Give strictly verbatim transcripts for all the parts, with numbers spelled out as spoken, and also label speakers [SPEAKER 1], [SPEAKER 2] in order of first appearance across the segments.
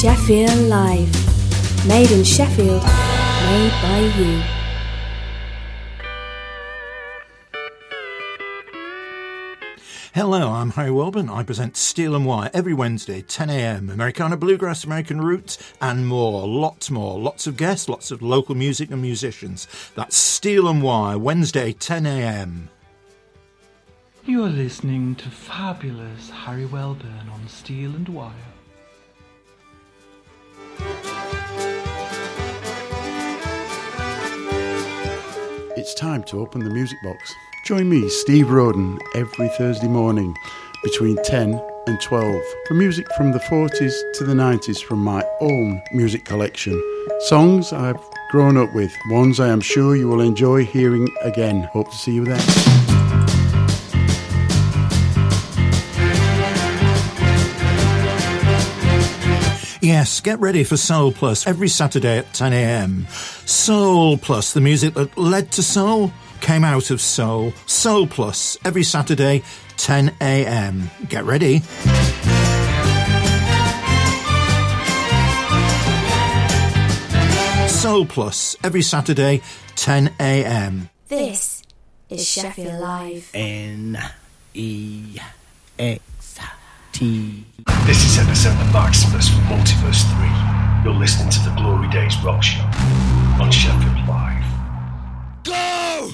[SPEAKER 1] Sheffield Live. Made in Sheffield, made by you.
[SPEAKER 2] Hello, I'm Harry Welburn. I present Steel and Wire every Wednesday, ten a.m. Americana Bluegrass, American Roots, and more. Lots more. Lots of guests, lots of local music and musicians. That's Steel and Wire, Wednesday, ten a.m.
[SPEAKER 3] You are listening to fabulous Harry Welburn on Steel and Wire.
[SPEAKER 4] It's time to open the music box. Join me, Steve Roden, every Thursday morning between ten and twelve for music from the forties to the nineties from my own music collection. Songs I've grown up with, ones I am sure you will enjoy hearing again. Hope to see you there.
[SPEAKER 2] Yes, get ready for Soul Plus every Saturday at ten a.m. Soul Plus, the music that led to soul, came out of soul. Soul Plus, every Saturday, ten a.m. Get ready. Soul Plus, every Saturday, ten a.m.
[SPEAKER 1] This is Sheffield Live.
[SPEAKER 5] N E X T.
[SPEAKER 6] This is Epicenter Maximus from Multiverse three. You're listening to the Glory Days Rock Show on Sheffield Live.
[SPEAKER 5] Go!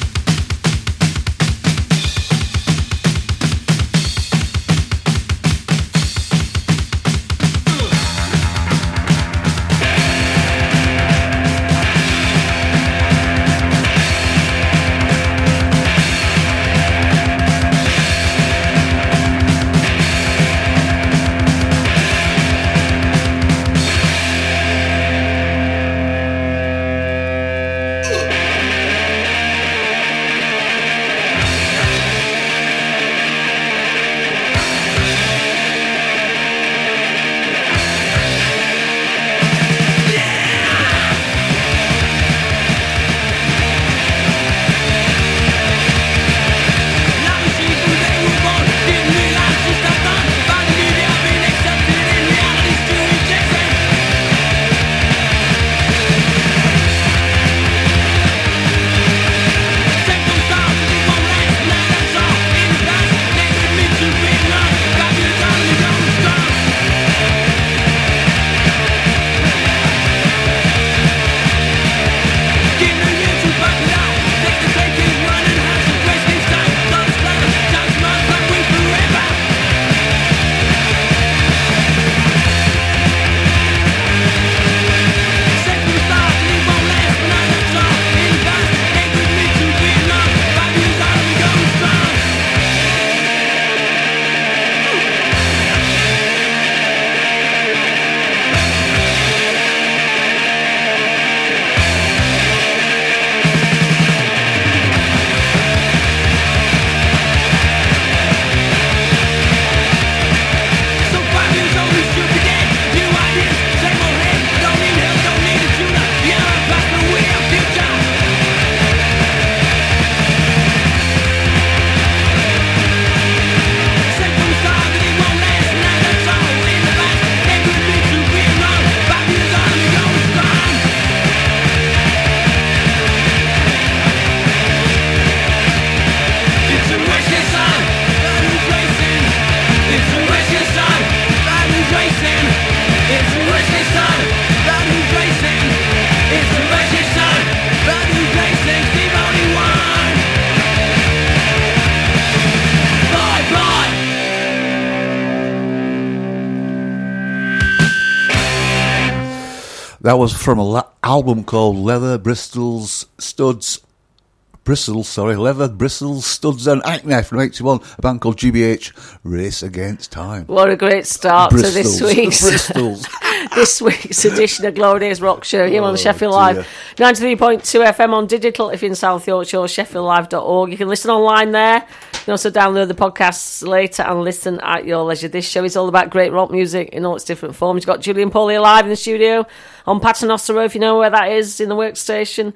[SPEAKER 7] That was from an la- album called Leather, Bristles, Studs, Bristles, sorry, Leather, Bristles, Studs and Acne from eighty-one, a band called G B H, Race Against Time.
[SPEAKER 8] What a great start
[SPEAKER 7] Bristles,
[SPEAKER 8] to this week's
[SPEAKER 7] Bristles.
[SPEAKER 8] this week's edition of Glory Days Rock Show here oh, on Sheffield Live.
[SPEAKER 7] dear.
[SPEAKER 8] ninety-three point two F M on digital if you're in South Yorkshire, sheffield live dot org. You can listen online there. You can also download the podcasts later and listen at your leisure. This show is all about great rock music in all its different forms. You've got Julian Pauly live in the studio on Paternoster Road, if you know where that is, in the workstation.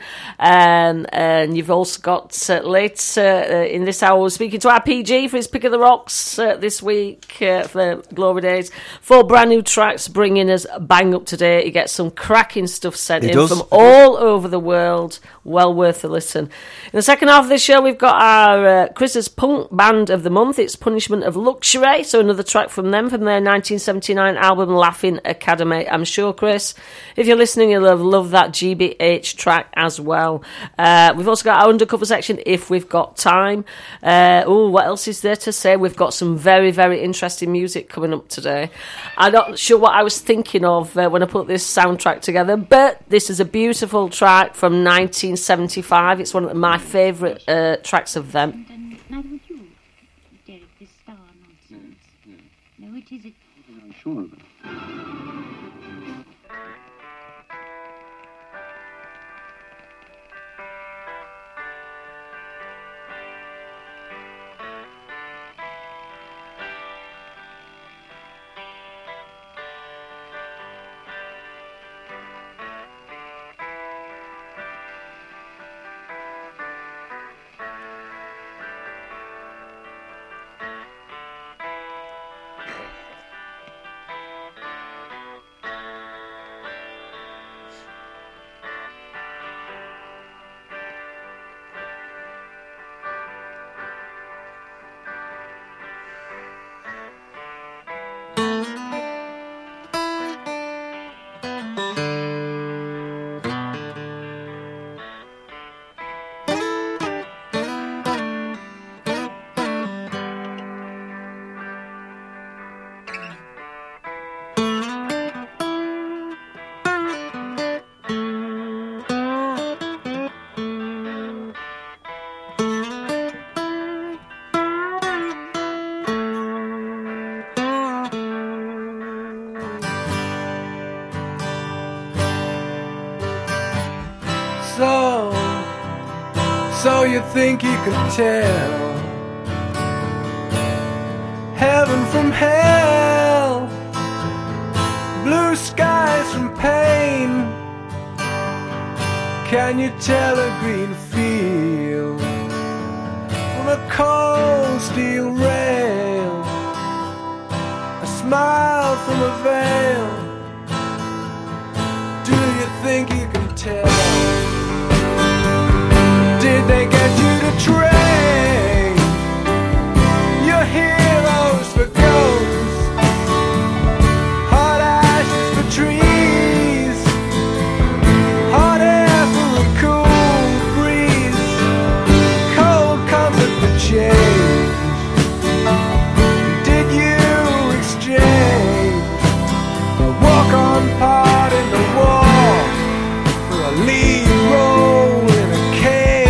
[SPEAKER 8] Um, and you've also got uh, late uh, in this hour, we're speaking to R P G for his Pick of the Rocks uh, this week uh, for Glory Days. Four brand new tracks bringing us bang up to date. He gets some cracking stuff sent
[SPEAKER 7] He
[SPEAKER 8] in
[SPEAKER 7] does.
[SPEAKER 8] from all over the world. Well worth a listen. In the second half of the show, we've got our uh, Chris's Punk Band of the Month. It's Punishment of Luxury, so another track from them, from their nineteen seventy-nine album Laughing Academy. I'm sure, Chris, if you're listening, you'll have loved that G B H track as well. Uh, we've also got our Undercover section, if we've got time. Uh, oh, what else is there to say? We've got some very, very interesting music coming up today. I'm not sure what I was thinking of uh, when I put this soundtrack together, but this is a beautiful track from nineteen seventy-five. It's one of my favourite uh, tracks of them.
[SPEAKER 9] Neither would you, Derek, this star nonsense. No, it isn't. I'm sure of it.
[SPEAKER 10] So, so you think you can tell heaven from hell, blue skies from pain? Can you tell a green field from a cold steel rail, a smile from a veil? Do you think you can tell? Did they get you to trade your heroes for ghosts, hot ashes for trees, hot air for a cool breeze, cold comfort for change? Did you exchange a walk-on part in the war for a lead role in a cage?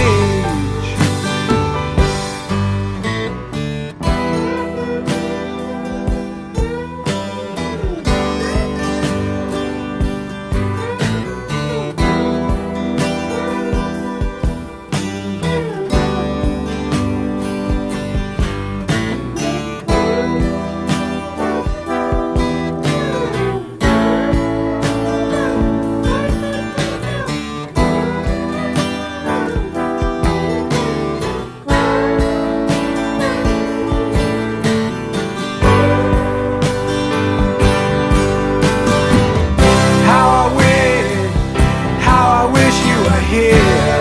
[SPEAKER 10] How I wish, how I wish you were here.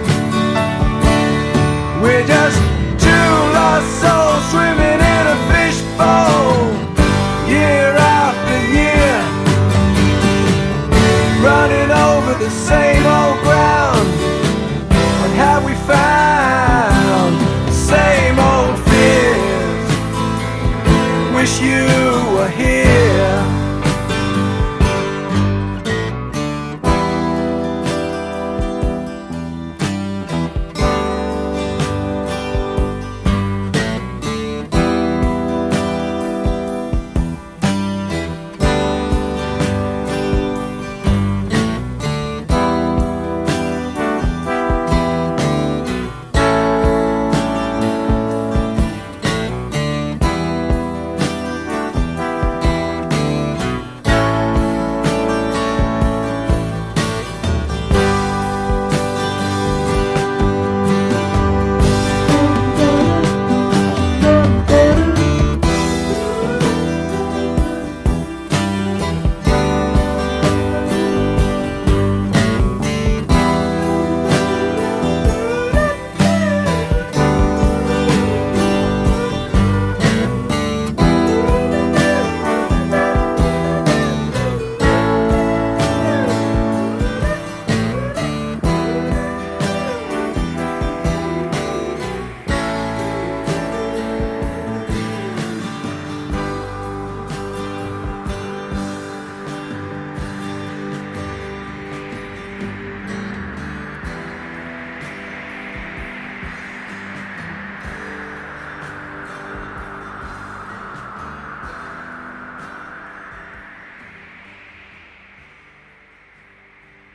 [SPEAKER 10] We're just two lost souls swimming in a fishbowl, year after year, running over the same old ground. What have we found? The same old fears. Wish you were here.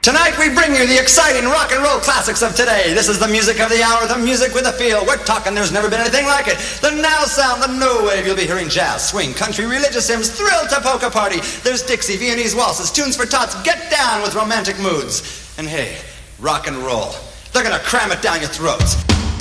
[SPEAKER 11] Tonight we bring you the exciting rock and roll classics of today. This is the music of the hour, the music with a feel. We're talking there's never been anything like it. The now sound, the no wave. You'll be hearing jazz, swing, country, religious hymns, thrill to polka party. There's Dixie, Viennese waltzes, tunes for tots. Get down with romantic moods. And hey, rock and roll. They're gonna cram it down your throats.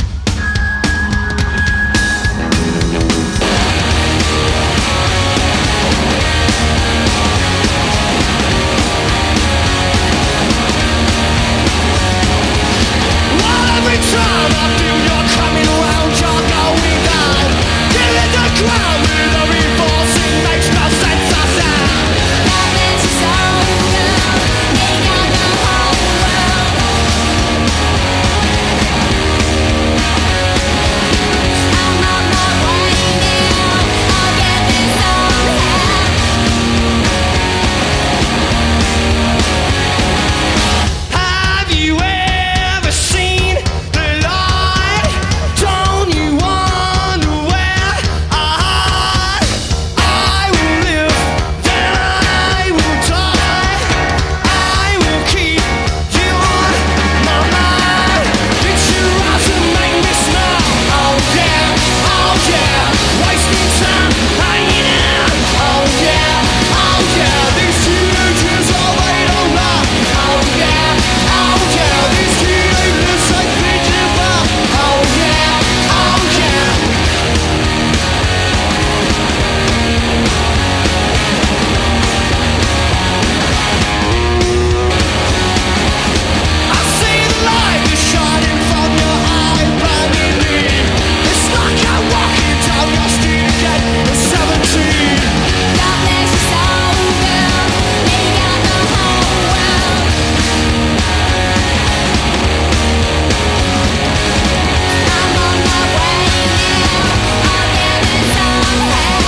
[SPEAKER 10] Every time I feel you're coming around, you're going down. Get in the ground with a reverse, it makes no sense of sound. Love is so good, they got the whole world. I'm on my way now, I'll get this somehow. Have you ever seen the light? Don't you wonder where I I will live, then I will die. I will keep you on my mind. It's your eyes that make me smile. Oh yeah, oh yeah, wasting time hanging out. Oh yeah, oh yeah, these teenagers all they don't lie. Oh yeah, oh yeah, these teenagers they think you about. Oh yeah, oh yeah. I see the light is shining from your eye, blinding me. It's like I'm walking down your street again at seventeen. Darkness is so good, they got the whole world. I'm on my way now, I'll get it somehow.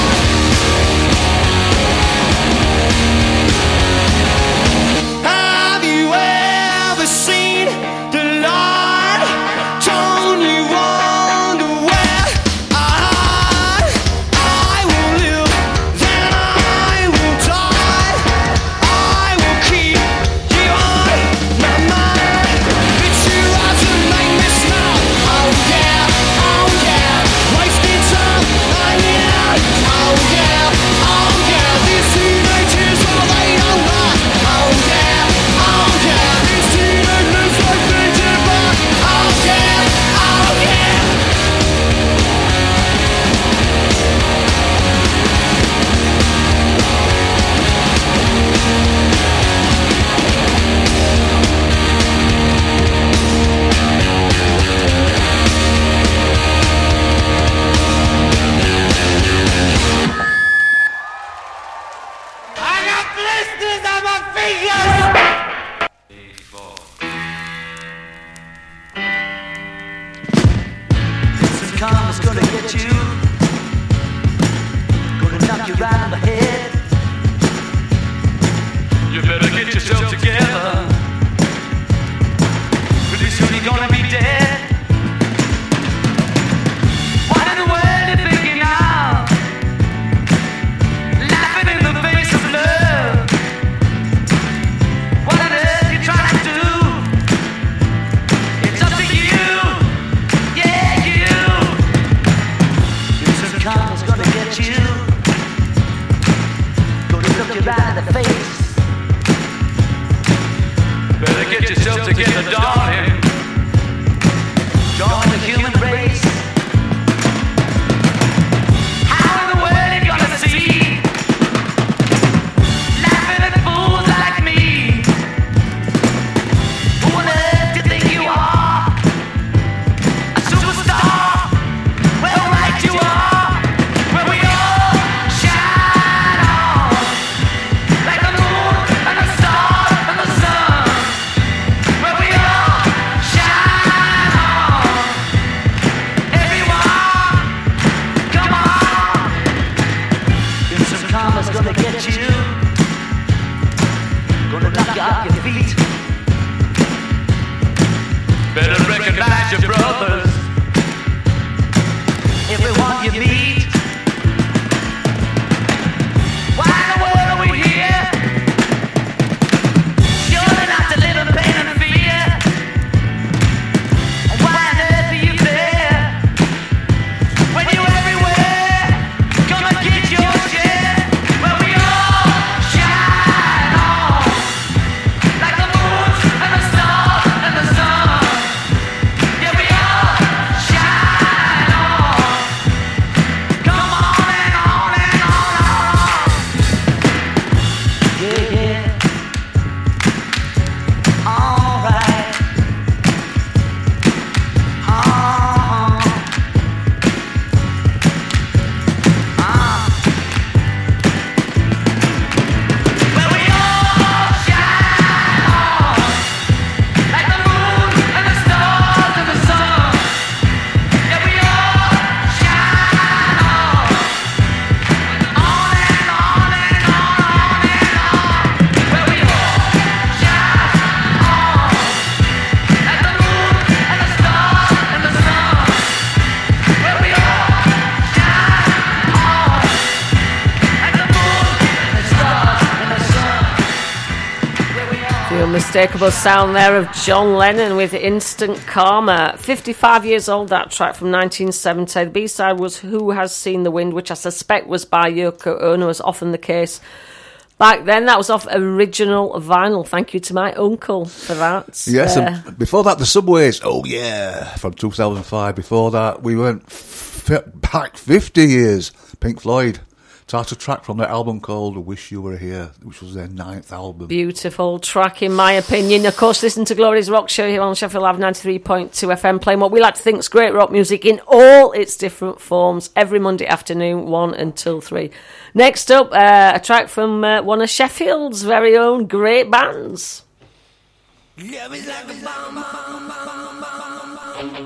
[SPEAKER 10] Have you ever seen the light? Don't you wonder where I I will live, then I will die. I will keep you on my mind. It's your eyes that make me smile. Oh yeah, oh yeah, wasting time hanging out. Oh yeah, oh yeah, these teenagers all they don't lie. Oh yeah, oh yeah, these teenagers they think you about. Oh yeah, oh yeah. I got blisters on my fingers. Some karma's gonna get you, gonna knock you right on the head. You better get yourself together, pretty soon you're gonna be dead. What in the world you thinking now? Laughing in the face of love. What on earth you trying to do? It's up to you, yeah you. Some karma's gonna get you, gonna look you right in the face. Better get yourself together, darling. Join the human race. How in the world you gonna see? Laughing at fools like me. Who on earth do you think you are? A superstar? Well, right you are. Where we all shine on, like the moon and the stars and the sun. Where we all shine on. Everyone, come on. If some karma's gonna get you, gonna knock you off your feet. Better recognize your brothers, everyone you meet. Why in the world are we here? Surely not to live in Yeah, yeah. Alright. Uh-huh. Uh. Well, we all shine on like the moon and the stars and the sun. Yeah, we all shine on, on and on and on, on and on. Well, we all shine on like the moon and the stars and the sun. Well, we all shine on like the moon and the stars and the sun. Well, we all.
[SPEAKER 8] The unmistakable sound there of John Lennon with Instant Karma. fifty-five years old, that track from nineteen seventy. The B-side was Who Has Seen the Wind, which I suspect was by Yoko Ono, as often the case back then. That was off original vinyl. Thank you to my uncle for that.
[SPEAKER 7] Yes,
[SPEAKER 8] Uh,
[SPEAKER 7] and before that, the Subways. Oh, yeah, from two thousand five. Before that, we went f- back fifty years. Pink Floyd. Title track from their album called Wish You Were Here, which was their ninth album.
[SPEAKER 8] Beautiful track, in my opinion. Of course, listen to Glory's Rock Show here on Sheffield Live ninety-three point two F M, playing what we like to think is great rock music in all its different forms, every Monday afternoon, one until three. Next up, uh, a track from uh, one of Sheffield's very own great bands.
[SPEAKER 10] Love is like a bomb, bomb, bomb, bomb,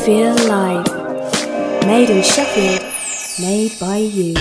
[SPEAKER 1] Sheffield Live. Made in Sheffield, made by you.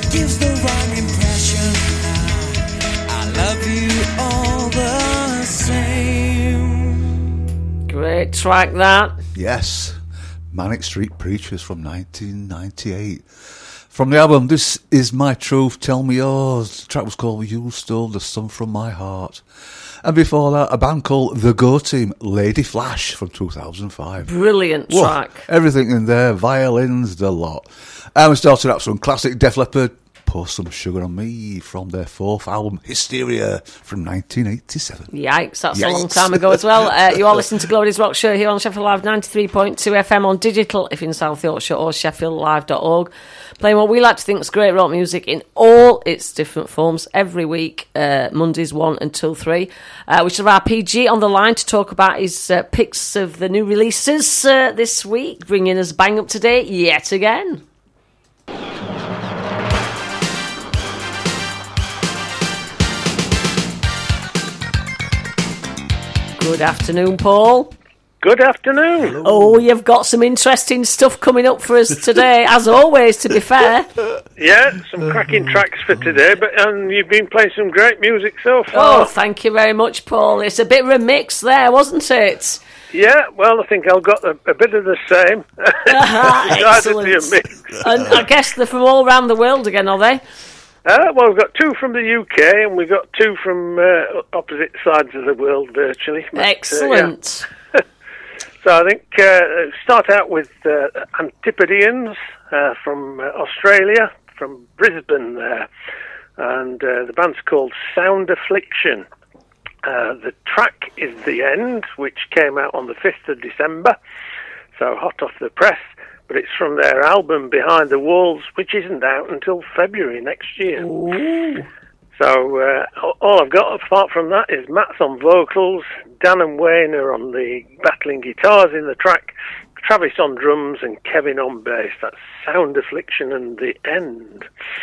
[SPEAKER 10] gives the wrong impression. I love you all the same.
[SPEAKER 8] Great track, that.
[SPEAKER 7] Yes, Manic Street Preachers from nineteen ninety-eight. From the album This Is My Truth, Tell Me Yours. The track was called You Stole the Sun From My Heart. And before that, a band called The Go Team, Lady Flash from two thousand five.
[SPEAKER 8] Brilliant
[SPEAKER 7] Whoa,
[SPEAKER 8] track.
[SPEAKER 7] everything in there, violins, the lot. And we started out some classic Def Leppard, Pour Some Sugar on Me, from their fourth album, Hysteria, from nineteen eighty-seven.
[SPEAKER 8] Yikes, that's
[SPEAKER 7] Yikes.
[SPEAKER 8] a long time ago as well. Uh, you are listening to Glory's Rock Show here on Sheffield Live ninety-three point two F M on digital if in South Yorkshire, or sheffield live dot org. Playing what we like to think is great rock music in all its different forms every week, uh, Mondays one until three. Uh, we should have our P G on the line to talk about his uh, picks of the new releases uh, this week, bringing us bang up to date yet again. Good afternoon, Paul.
[SPEAKER 12] Good afternoon.
[SPEAKER 8] Oh, you've got some interesting stuff coming up for us today, as always, to be fair.
[SPEAKER 12] Yeah, some cracking tracks for today, but um, you've been playing some great music so
[SPEAKER 8] Oh,
[SPEAKER 12] far.
[SPEAKER 8] thank you very much, Paul. It's a bit of a mix there, wasn't it?
[SPEAKER 12] Yeah, well, I think I've got a, a bit of the same.
[SPEAKER 8] Excellent.
[SPEAKER 12] Decidedly a mix.
[SPEAKER 8] And I guess they're from all around the world again, are they?
[SPEAKER 12] Uh, well, we've got two from the U K, and we've got two from uh, opposite sides of the world, virtually. But, uh, yeah.
[SPEAKER 8] Excellent.
[SPEAKER 12] So I think uh, start out with uh, Antipodeans uh, from uh, Australia, from Brisbane there, and uh, the band's called Sound Affliction. Uh, the track is The End, which came out on the fifth of December, so hot off the press, but it's from their album Behind the Walls, which isn't out until February next year.
[SPEAKER 8] Ooh.
[SPEAKER 12] So uh, all I've got apart from that is Matt's on vocals, Dan and Wayne are on the battling guitars in the track, Travis on drums and Kevin on bass. That's Sound Affliction and The End.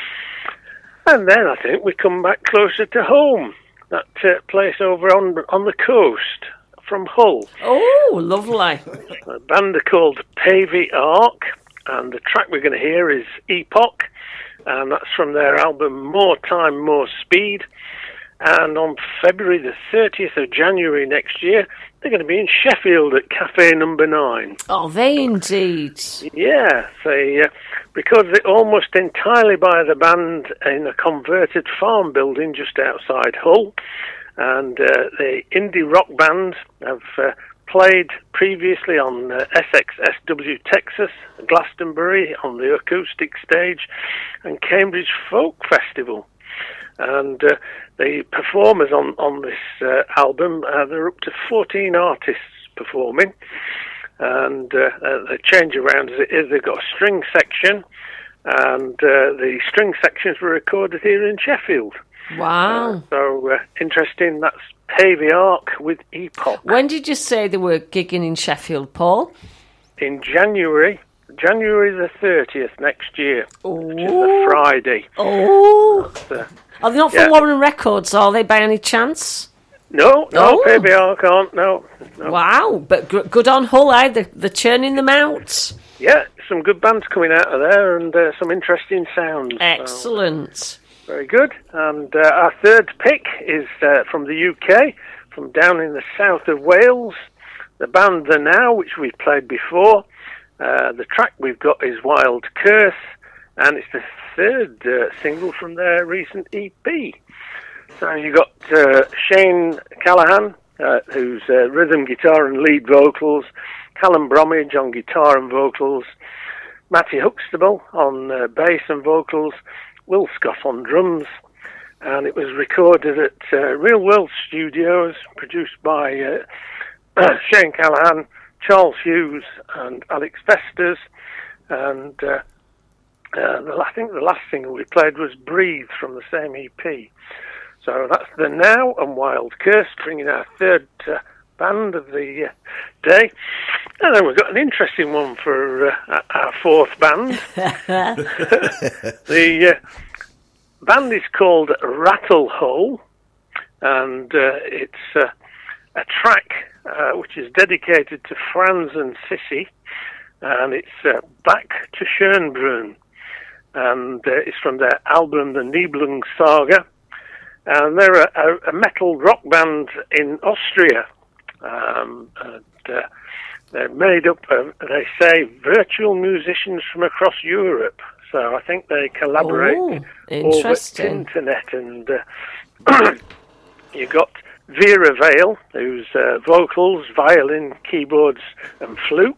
[SPEAKER 12] And then I think we come back closer to home, that uh, place over on on the coast from Hull.
[SPEAKER 8] Oh, lovely.
[SPEAKER 12] A band are called Pavey Ark, and the track we're going to hear is Epoch, and that's from their album More Time, More Speed. And on February the thirtieth of January next year, they're going to be in Sheffield at Cafe Number Nine.
[SPEAKER 8] Are they indeed?
[SPEAKER 12] Yeah, they uh, recorded it almost entirely by the band in a converted farm building just outside Hull. And uh, the indie rock band have uh, played previously on uh, S X S W Texas, Glastonbury on the acoustic stage, and Cambridge Folk Festival. And uh, the performers on, on this uh, album, uh, there are up to fourteen artists performing. And uh, uh, they change around as it is. They've got a string section, and uh, the string sections were recorded here in Sheffield.
[SPEAKER 8] Wow.
[SPEAKER 12] Uh, so uh, interesting. That's Pavey Ark with Epoch.
[SPEAKER 8] When did you say they were gigging in Sheffield, Paul?
[SPEAKER 12] In January, January the thirtieth next year,
[SPEAKER 8] Ooh.
[SPEAKER 12] which is a Friday.
[SPEAKER 8] Oh.
[SPEAKER 12] Uh,
[SPEAKER 8] Are they not
[SPEAKER 12] yeah.
[SPEAKER 8] from Warren Records, are they, by any chance?
[SPEAKER 12] No, no,
[SPEAKER 8] Oh.
[SPEAKER 12] Pavey Ark aren't, no. no.
[SPEAKER 8] Wow, but g- good on Hull, eh? They're, they're churning them out.
[SPEAKER 12] Yeah, some good bands coming out of there, and uh, some interesting sounds.
[SPEAKER 8] Excellent.
[SPEAKER 12] So, very good. And uh, our third pick is uh, from the U K, from down in the south of Wales. The band The Now, which we've played before. Uh, the track we've got is Wild Curse, and it's the third uh, single from their recent E P. So you got uh, Shane Callahan, uh, who's uh, rhythm guitar and lead vocals, Callum Bromwich on guitar and vocals, Matty Huxtable on uh, bass and vocals, Will Scoff on drums, and it was recorded at uh, Real World Studios, produced by uh, Shane Callahan, Charles Hughes and Alex Vesters, and uh, uh, the, I think the last single we played was Breathe from the same E P. So that's The Now and Wild Curse, bringing our third uh, band of the uh, day. And then we've got an interesting one for uh, our fourth band. The uh, band is called Rattlehole, and uh, it's uh, a track uh, which is dedicated to Franz and Sissy, and it's uh, Back to Schönbrunn. and uh, it's from their album, The Nibelung Saga. And they're a, a, a metal rock band in Austria. Um, and, uh, they're made up of, they say, virtual musicians from across Europe. So I think they collaborate
[SPEAKER 8] Oh,
[SPEAKER 12] over the
[SPEAKER 8] interesting.
[SPEAKER 12] internet. And uh, you got Vera Vale, who's uh, vocals, violin, keyboards, and flutes.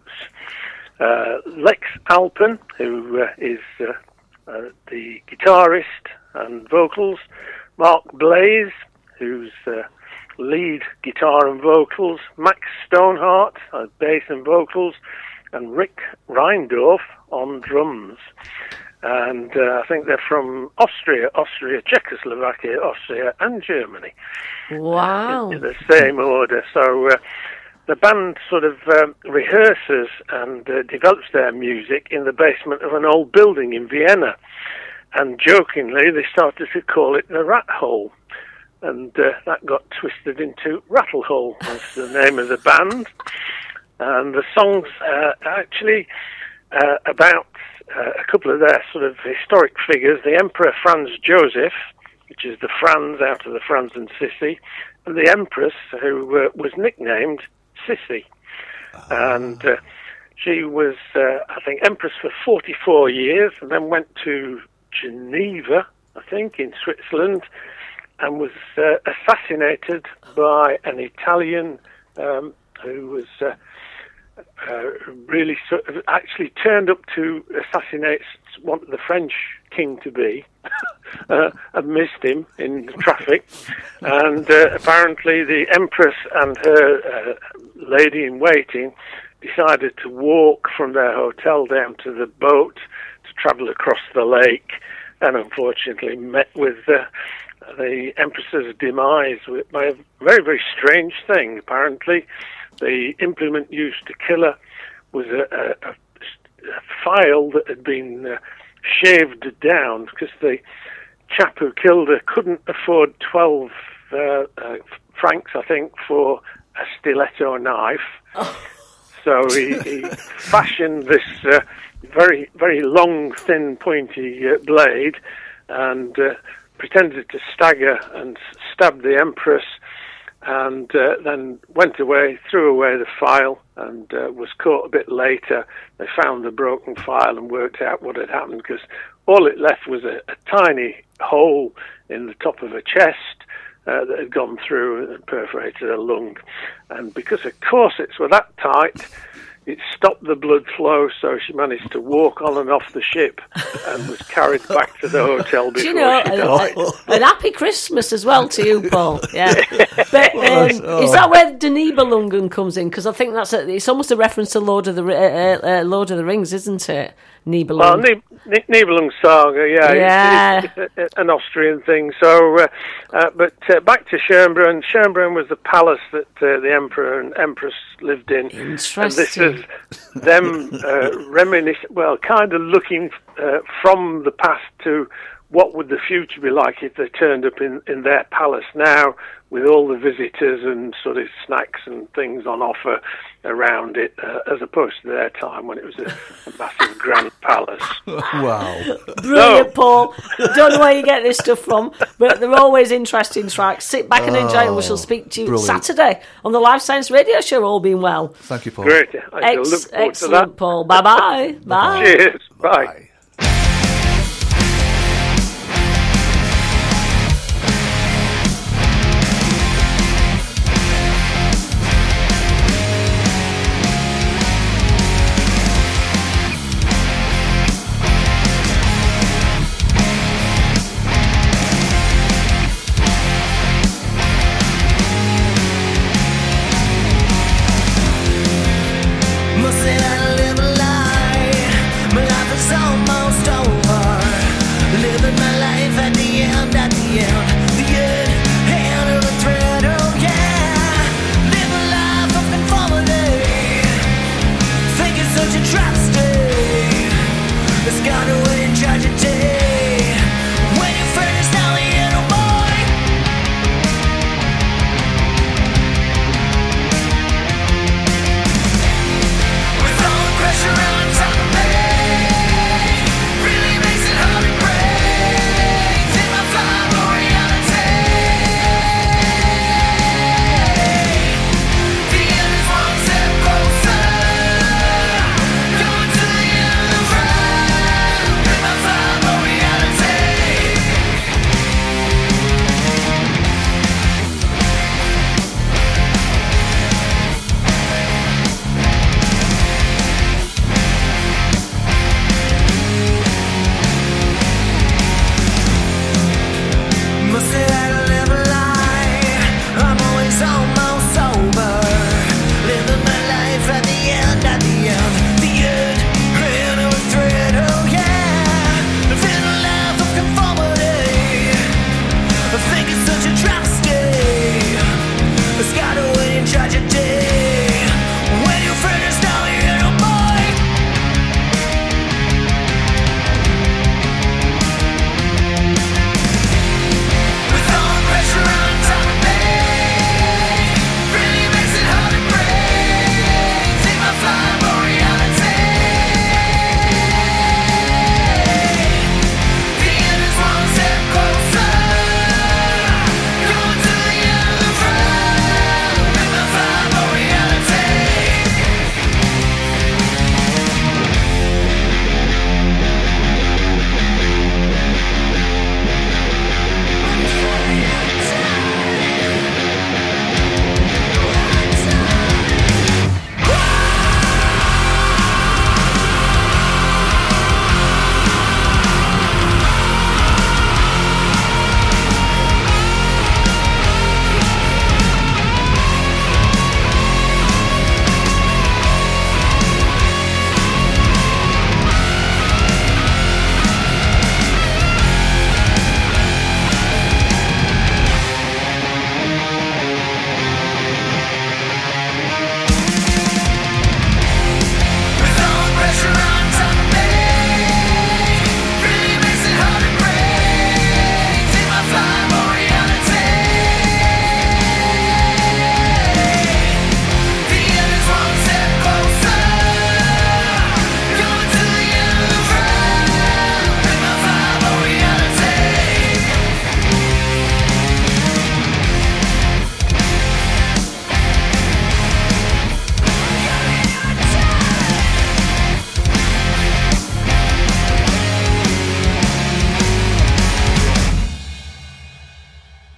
[SPEAKER 12] Uh, Lex Alpen, who uh, is uh, uh, the guitarist and vocals. Mark Blaze, who's uh, lead guitar and vocals. Max Stoneheart, uh, bass and vocals. And Rick Reindorf on drums. And uh, I think they're from Austria, Austria, Czechoslovakia, Austria, and Germany.
[SPEAKER 8] Wow.
[SPEAKER 12] In the same order. So uh, the band sort of um, rehearses and uh, develops their music in the basement of an old building in Vienna. And jokingly, they started to call it the Rat Hole. And uh, that got twisted into Rattle Hole, that's the name of the band. And the song's uh, actually uh, about uh, a couple of their sort of historic figures, the Emperor Franz Joseph, which is the Franz out of the Franz and Sissy, and the Empress, who uh, was nicknamed Sissy. And uh, she was, uh, I think, Empress for forty-four years, and then went to Geneva, I think, in Switzerland, and was uh, assassinated by an Italian um, who was uh, uh, really sort of actually turned up to assassinate wanted the French king to be, uh, and missed him in traffic. And uh, apparently the Empress and her uh, lady in waiting decided to walk from their hotel down to the boat to travel across the lake, and unfortunately met with uh, the Empress's demise by a very, very strange thing. Apparently the implement used to kill her was a, a, a a file that had been uh, shaved down because the chap who killed her couldn't afford twelve uh, uh, francs, I think, for a stiletto knife. Oh. So he, he fashioned this uh, very, very long, thin, pointy uh, blade and uh, pretended to stagger and stab the Empress, and uh, then went away, threw away the file, and uh, was caught a bit later. They found the broken file and worked out what had happened, because all it left was a, a tiny hole in the top of her chest uh, that had gone through and perforated her lung. And because her corsets were that tight, it stopped the blood flow, so she managed to walk on and off the ship and was carried back to the hotel before
[SPEAKER 8] Do you know,
[SPEAKER 12] she
[SPEAKER 8] a,
[SPEAKER 12] died.
[SPEAKER 8] a, an happy Christmas as well to you, Paul. Yeah, but um, is that where the Nibelungen comes in? Because I think that's a, it's almost a reference to Lord of the uh, uh, Lord of the Rings, isn't it? Nibelung.
[SPEAKER 12] Well, Nib- Nib- Nibelung Saga, yeah,
[SPEAKER 8] yeah.
[SPEAKER 12] It's, it's, it's an Austrian thing. So, uh, uh, but uh, back to Schönbrunn. Schönbrunn was the palace that uh, the Emperor and Empress lived in.
[SPEAKER 8] Interesting.
[SPEAKER 12] And this is them uh, reminiscing, well, kind of looking uh, from the past to what would the future be like if they turned up in, in their palace now, with all the visitors and sort of snacks and things on offer around it, uh, as opposed to their time when it was a, a massive grand palace.
[SPEAKER 7] Wow.
[SPEAKER 8] Brilliant, Paul. Don't know where you get this stuff from, but they're always interesting tracks. Sit back and enjoy, and we shall speak to you
[SPEAKER 7] brilliant.
[SPEAKER 8] Saturday on the Live Science Radio Show, all being well.
[SPEAKER 7] Thank you, Paul.
[SPEAKER 12] Great. I shall
[SPEAKER 8] Ex-
[SPEAKER 12] look forward
[SPEAKER 8] excellent,
[SPEAKER 12] to that.
[SPEAKER 8] Paul. Bye-bye. Bye.
[SPEAKER 12] Cheers. Bye.
[SPEAKER 7] Bye.
[SPEAKER 10] Mustn't I live a lie? My life is almost over. Living my life at the end, at the end, the end, end of the thread. Oh yeah, live a life of conformity. Think it's such a travesty. It's gone away in tragedy. When you finish now, the end, oh boy. With all the pressure on top of me, really makes it hard.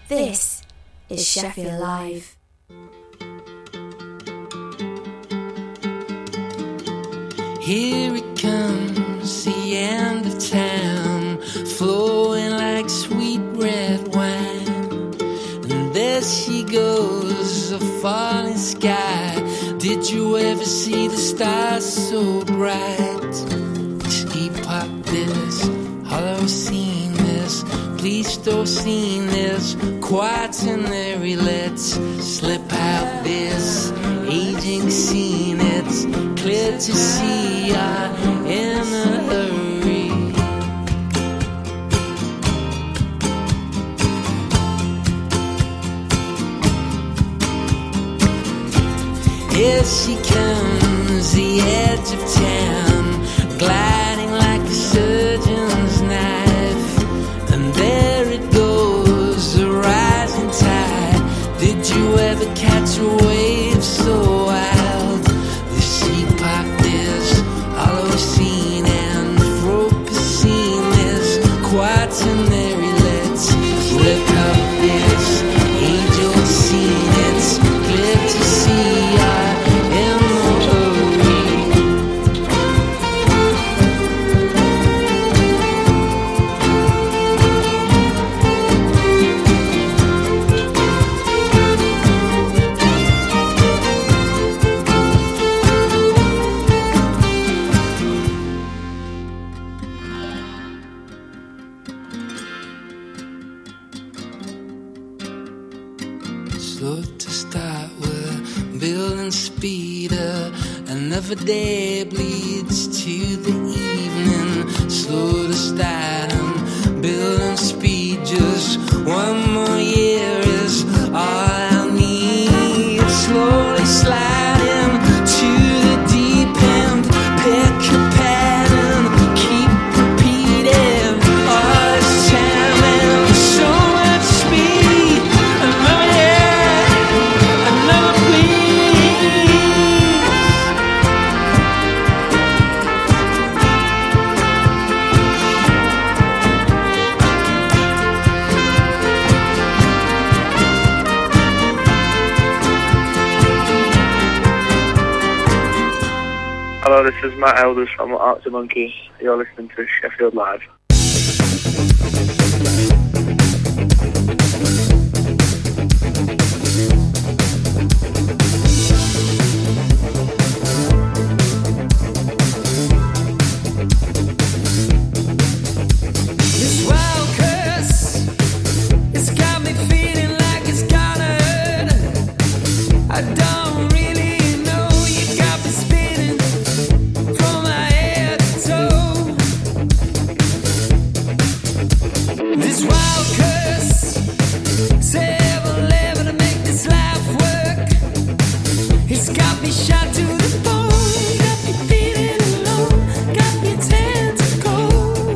[SPEAKER 1] This is Sheffield Live.
[SPEAKER 13] Here it comes, the end of time, flowing like sweet red wine. And there she goes, a falling sky. Did you ever see the stars so bright? Epoch this, hollow scene this, pleistocene scene this, quaternary, let's slip out this aging scene. It's clear to see I'm in a hurry. Here she comes, the edge of town, gliding like a surgeon's knife. And there it goes, a rising tide. Did you ever catch a wave so wild? This epoch is Holocene and Anthropocene is quaternary. Let's slip up this angel scene. It's clear to see I am a hurry. Slow to start, we're building speeder. Another day bleeds to the evening. Slow to start and building speed. Just one more year is all I need. Slowly sliding to the deep end. Pick a pattern, keep repeating. All this time and so much speed. Another year, another please.
[SPEAKER 14] Hello, this is Matt Elders from Arctic Monkeys. You're listening to Sheffield Live.
[SPEAKER 13] This wild curse, it's got me feeling like it's gonna hurt. I don't really know, you got me spinning from my head to toe. This wild curse, seven eleven to make this life work. It's got me shot to the bone, got me feeling alone, got me ten to go.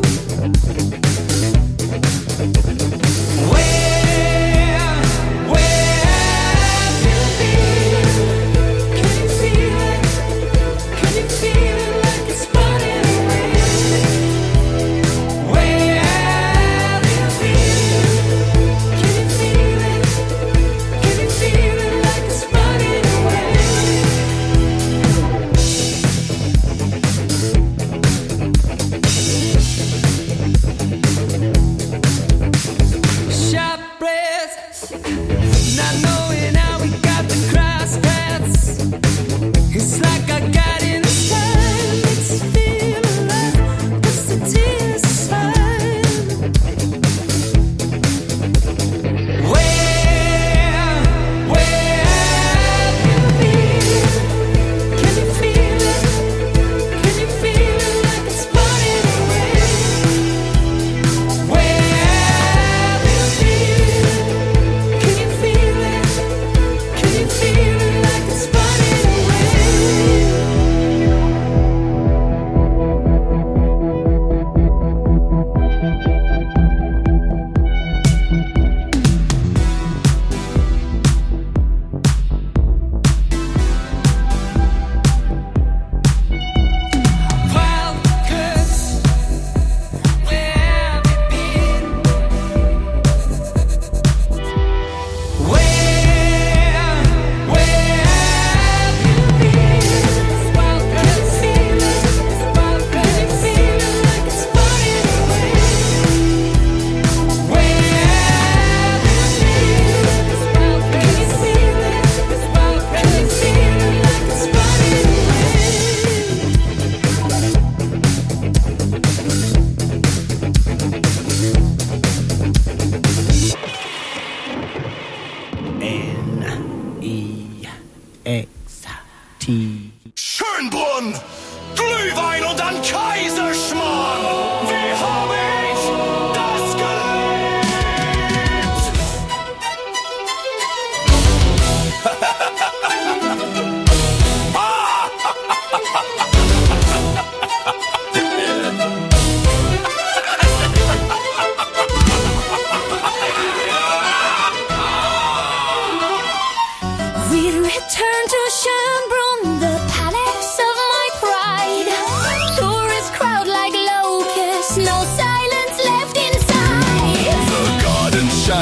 [SPEAKER 13] Where, where have you been? Can you feel it? Can you feel it like it's running away? Where have you been?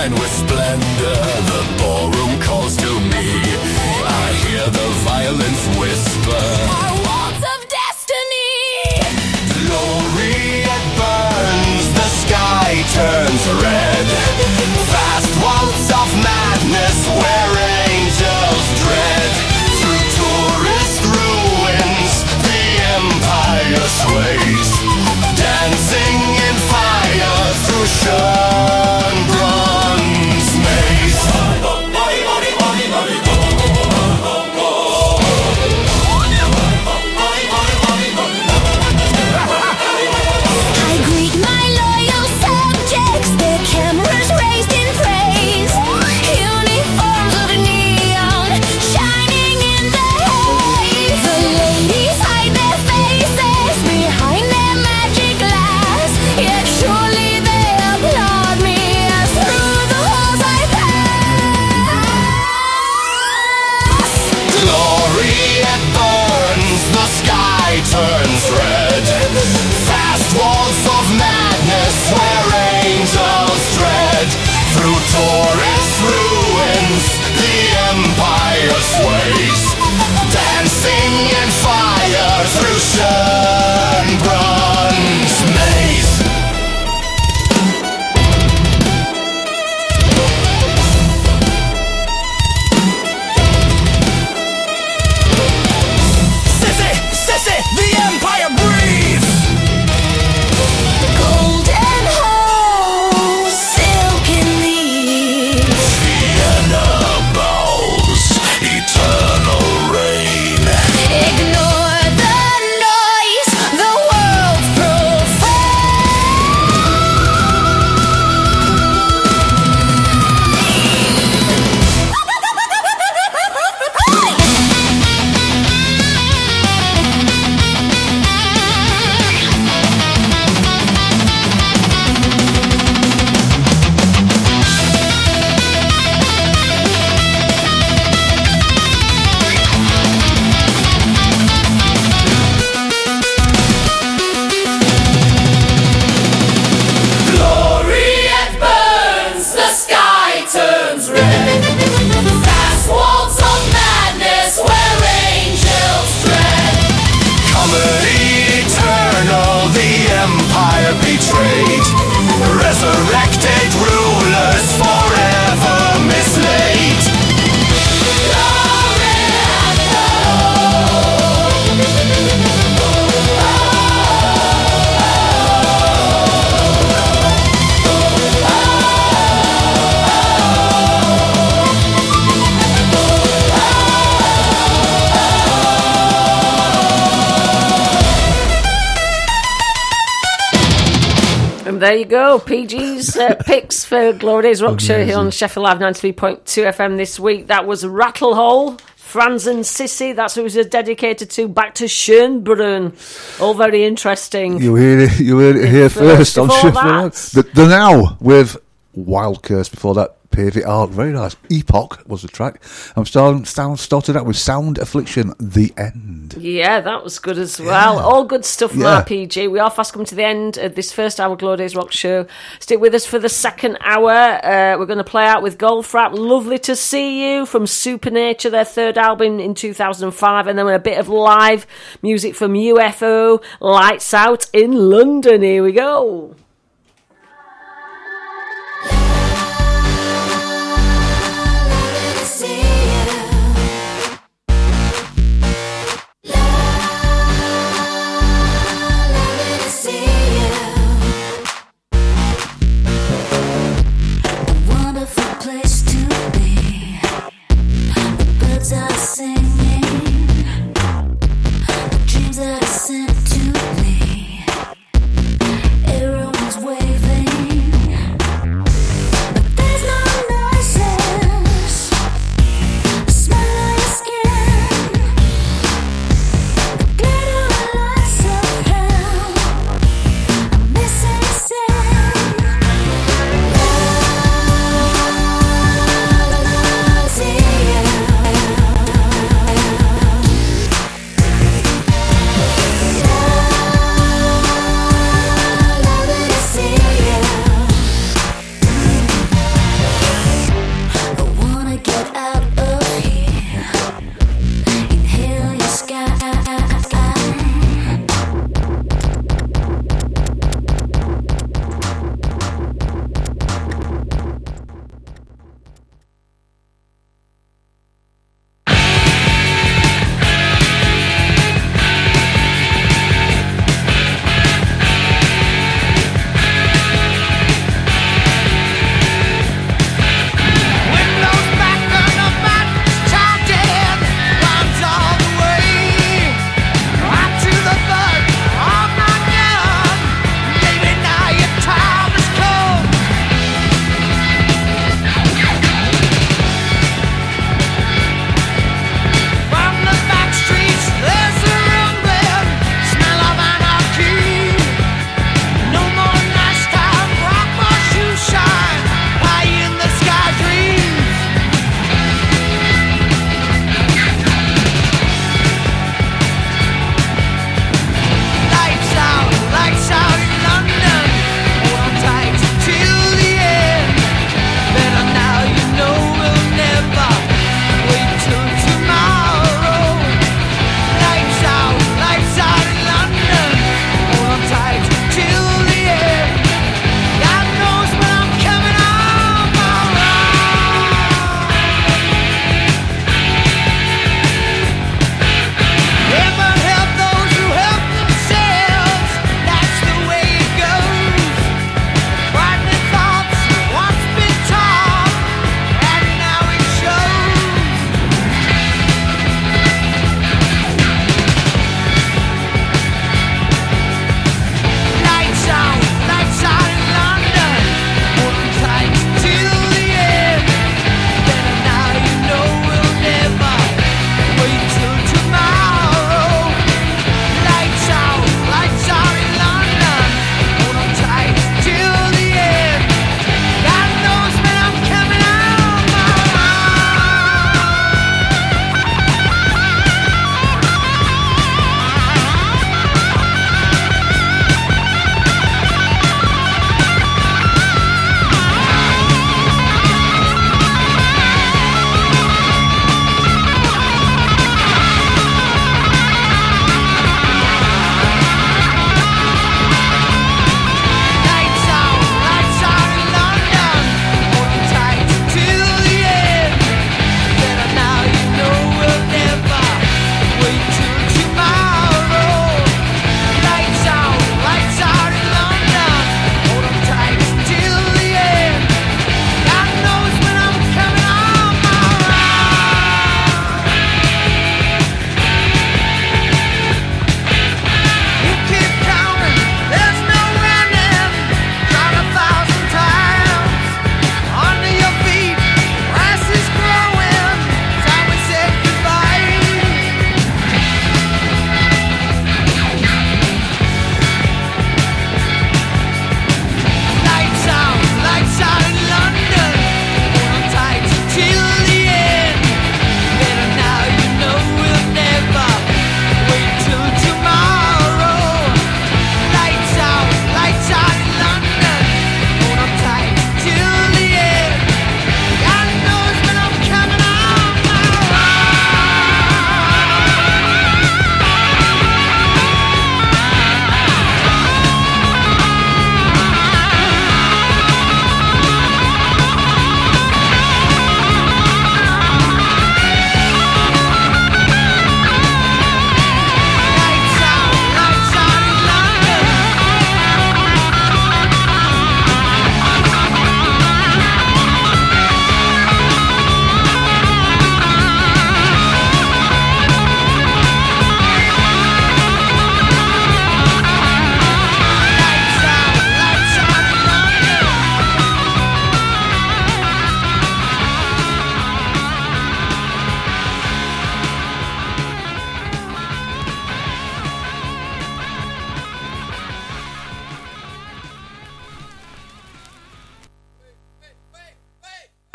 [SPEAKER 15] shine with splendor. The ballroom calls to me. I hear the violins whisper.
[SPEAKER 13] Our waltz of destiny.
[SPEAKER 15] Glory, it burns, the sky turns red. Fast waltz of madness where angels dread. Through tourist ruins, the empire sways. Dancing in fire through Schönbrunns maze.
[SPEAKER 13] I greet my loyal subjects, their cameras raised in praise. Uniforms of neon shining in the haze. The ladies hide their faces behind their magic glass. Yet surely they applaud me as through the halls I pass.
[SPEAKER 15] Glory, it burns, the sky turns red. Fast walls of madness where angels tread. Through tourist ruins, the empire sways. Dancing in fire through Schönbrunns maze.
[SPEAKER 13] Sissy, sissy, the empire breathes. Golden halls, silken leaves.
[SPEAKER 15] Vienna bows, eternal reign.
[SPEAKER 13] Ignore the noise, the world's
[SPEAKER 15] Glory, it burns, the sky turns red. Fast waltz of madness where angels tread. Comedy eternal, the empire betrayed. Resurrected rulers forever mislaid. Glory and
[SPEAKER 8] And there you go, P G's uh, picks for Glory Days Rock Show here on Sheffield Live ninety-three point two F M this week. That was Rattlehole, Franz and Sissy, that's who it was dedicated to. Back to Schönbrunn. All very interesting.
[SPEAKER 7] You heard it, you heard it here first, on
[SPEAKER 8] Before
[SPEAKER 7] Sheffield.
[SPEAKER 8] that-
[SPEAKER 7] The, the Now with Wild Curse. Before that, Pavey Art. Very nice. Epoch was the track. I'm starting, sound, started out with Sound Affliction, The End.
[SPEAKER 8] Yeah, that was good as well. All good stuff from
[SPEAKER 7] Yeah.
[SPEAKER 8] R P G. We are fast coming to the end of this first hour Glory Days Rock Show. Stick with us for the second hour. Uh, we're going to play out with Goldfrapp. Lovely to See You from Supernature, their third album in two thousand five. And then a bit of live music from U F O, Lights Out in London. Here we go.
[SPEAKER 13] Dreams that are sent to me, arrow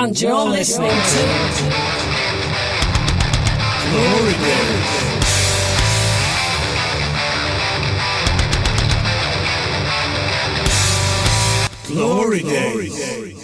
[SPEAKER 13] And you're listening to Glory Days. Glory Days.